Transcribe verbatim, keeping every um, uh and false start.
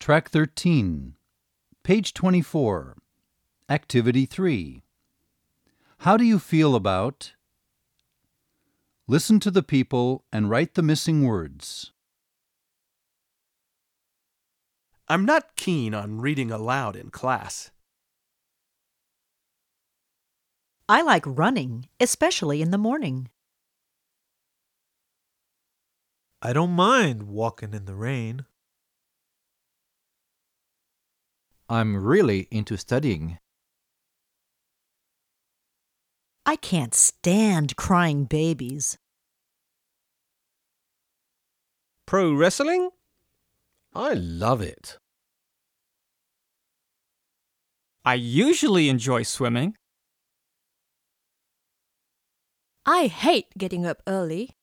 Track thirteen, page twenty-four, Activity three. How do you feel about? Listen to the people and write the missing words. I'm not keen on reading aloud in class. I like running, especially in the morning. I don't mind walking in the rain. I'm really into studying. I can't stand crying babies. Pro wrestling? I love it. I usually enjoy swimming. I hate getting up early.